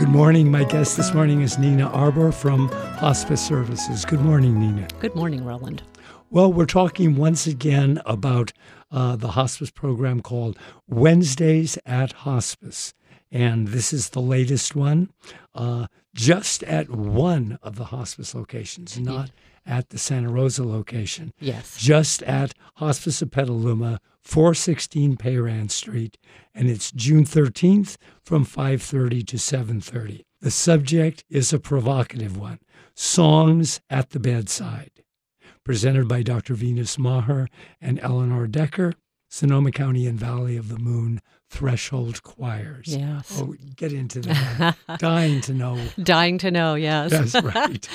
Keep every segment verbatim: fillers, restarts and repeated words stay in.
Good morning. My guest this morning is Nina Arbor from Hospice Services. Good morning, Nina. Good morning, Roland. Well, we're talking once again about uh, the hospice program called Wednesdays at Hospice. And this is the latest one, uh, just at one of the hospice locations, not at the Santa Rosa location. Yes. Just at Hospice of Petaluma, four sixteen Peyran Street, and it's June thirteenth from five thirty to seven thirty. The subject is a provocative one, Songs at the Bedside, presented by Doctor Venus Maher and Eleanor Decker, Sonoma County and Valley of the Moon Threshold Choirs. Yes. Oh, get into that. Dying to know. Dying to know, yes. That's right.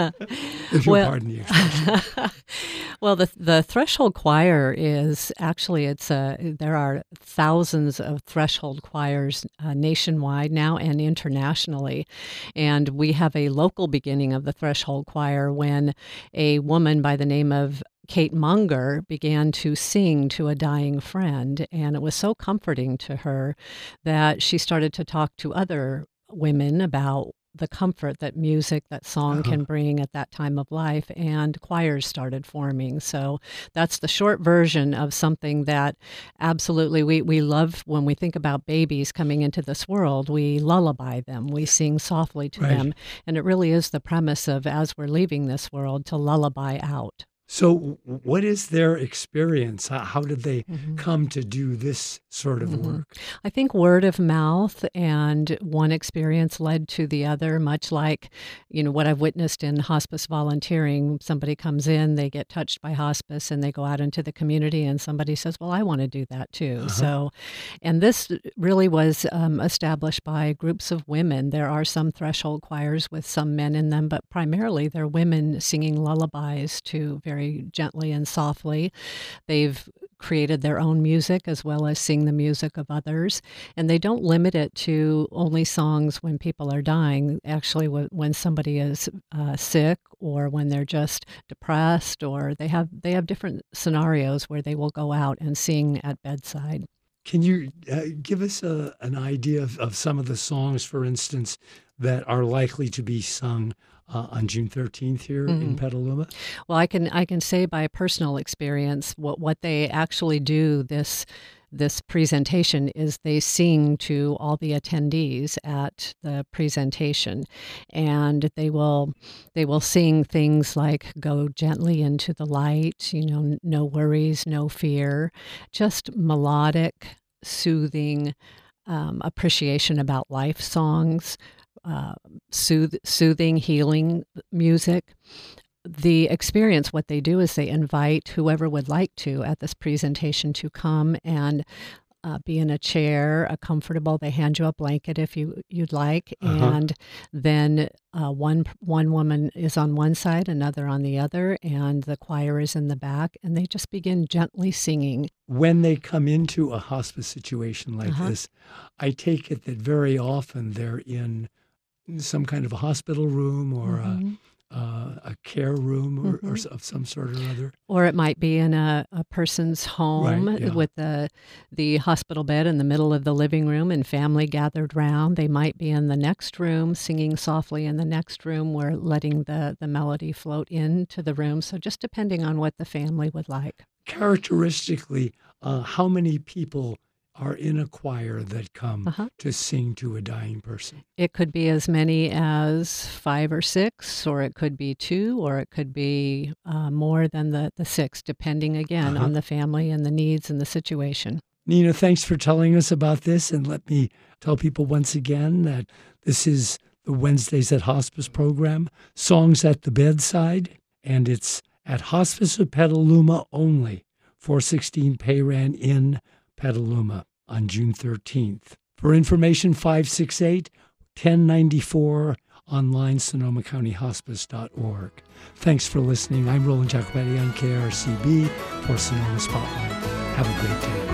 If you'll Well- pardon the expression. Well, the the Threshold Choir is actually it's a there are thousands of Threshold choirs uh, nationwide now and internationally, and we have a local beginning of the Threshold Choir when a woman by the name of Kate Munger began to sing to a dying friend, and it was so comforting to her that she started to talk to other women about the comfort that music, that song Uh-huh. can bring at that time of life, and choirs started forming. So that's the short version of something that absolutely we, we love when we think about babies coming into this world. We lullaby them, we sing softly to Right. them, and it really is the premise of as we're leaving this world to lullaby out. So w- what is their experience? How, how did they Mhm. come to do this sort of Mhm. work? I think word of mouth and one experience led to the other, much like, you know, what I've witnessed in hospice volunteering. Somebody comes in, they get touched by hospice, and they go out into the community, and somebody says, well, I want to do that too. Uh-huh. So, and this really was um, established by groups of women. There are some threshold choirs with some men in them, but primarily they're women singing lullabies to very gently and softly. They've created their own music as well as sing the music of others. And they don't limit it to only songs when people are dying. Actually, wh- when somebody is uh, sick or when they're just depressed, or they have they have different scenarios where they will go out and sing at bedside. Can you uh, give us a, an idea of, of some of the songs, for instance, that are likely to be sung uh, on June thirteenth here in Mhm. Petaluma? Well, I can I can say by personal experience what what they actually do this this presentation is they sing to all the attendees at the presentation, and they will they will sing things like "Go gently into the light," you know, n- no worries, no fear, just melodic, soothing um, appreciation about life songs, uh, sooth- soothing, healing music. The experience, what they do is they invite whoever would like to at this presentation to come and uh, be in a chair, a comfortable. They hand you a blanket if you you'd like, Uh-huh. and then uh, one one woman is on one side, another on the other, and the choir is in the back, and they just begin gently singing. When they come into a hospice situation like Uh-huh. this, I take it that very often they're in some kind of a hospital room or Mhm. a, uh, a care room or, or Mhm. s- of some sort or other. Or it might be in a, a person's home Right, yeah. with the the hospital bed in the middle of the living room and family gathered round. They might be in the next room singing softly in the next room, where letting the, the melody float into the room. So just depending on what the family would like. Characteristically, uh, how many people are in a choir that come Uh-huh. to sing to a dying person? It could be as many as five or six, or it could be two, or it could be uh, more than the, the six, depending again Uh-huh. on the family and the needs and the situation. Nina, thanks for telling us about this. And let me tell people once again that this is the Wednesdays at Hospice program, Songs at the Bedside, and it's at Hospice of Petaluma only, four sixteen Peyran in Petaluma on June thirteenth. For information, five six eight, one oh nine four, online, sonoma county hospice dot org. Thanks for listening. I'm Roland Giacometti on K R C B for Sonoma Spotlight. Have a great day.